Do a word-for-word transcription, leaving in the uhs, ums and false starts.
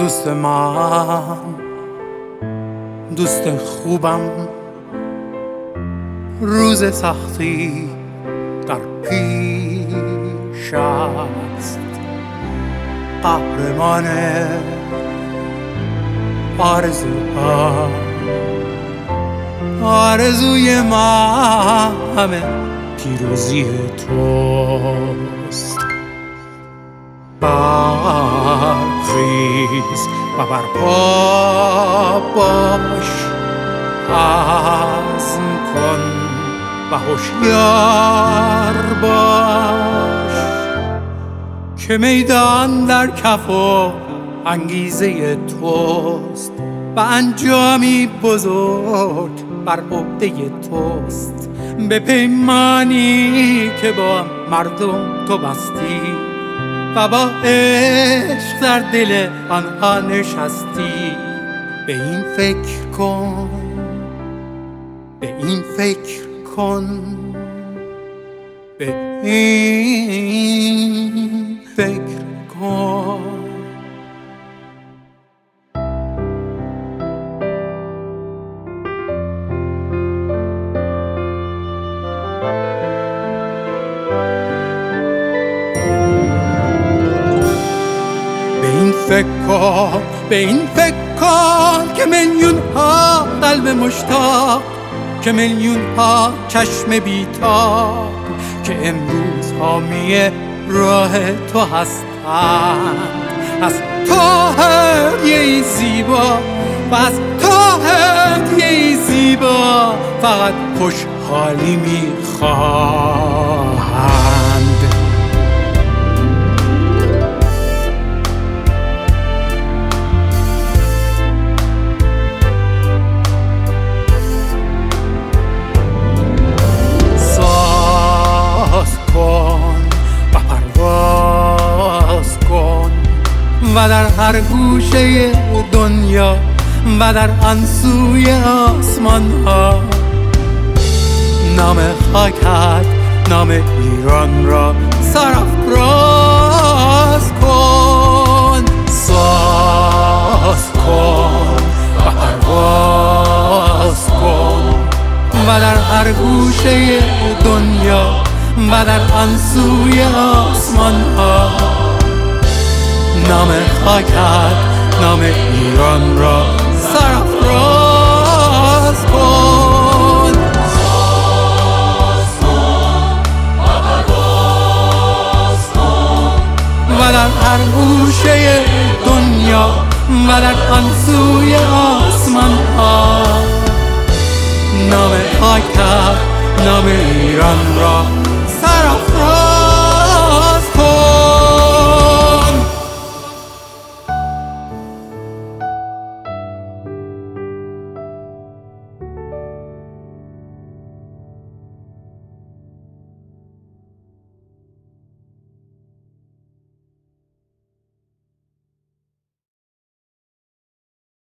دوست من، دوست خوبم، روز سختی در پیش است، قهرمان آرزوها. آرزوی من همه پیروزی توست. برخیز و برپا باش، عزم کن و هوشیار باش که میدان در کف و انگیزه توست و انجامی بزرگ بر عهده توست. به پیمانی که با مردم تو بستی و با عشق در دل آنها نشستی، به این فکر کن، به این فکر کن، به این فکر کن. فکر کن، به این فکر کن که میلیون ها قلب مشتاق، که میلیون ها چشم بیتاب که امروز حامی راه تو هستند، از تو هدیه‌ای زیبا و از تو هدیه‌ای زیبا فقط خوشحالی میخواهند. و در هر گوشه دنیا و در آن سوی آسمان ها نام خاکت، نام ایران را سرافراز کن. ساز کن و پرواز کن و در هر گوشه دنیا و در آن سوی آسمان ها نام خاکت، نام ایران را سرافراز کن. ساز کن و پرواز کن و در هر گوشه دنیا و در آن سوی آسمان ها نام خاکت، نام ایران را